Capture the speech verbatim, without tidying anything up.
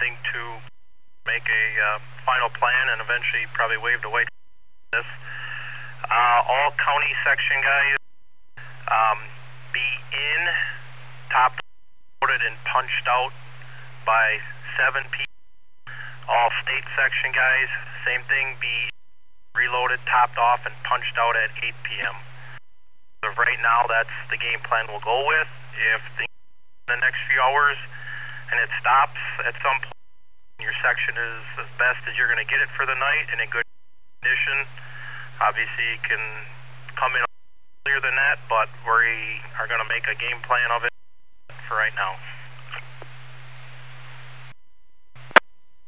think, to make a uh, final plan and eventually probably wave the white this. Uh, all county section guys um, be in, top loaded and punched out by seven p m All state section guys, same thing, be reloaded, topped off, and punched out at eight p m So right now, that's the game plan we'll go with. If the, the next few hours and it stops at some point, your section is as best as you're going to get it for the night and in good condition. Obviously, you can come in earlier than that, but we are going to make a game plan of it for right now.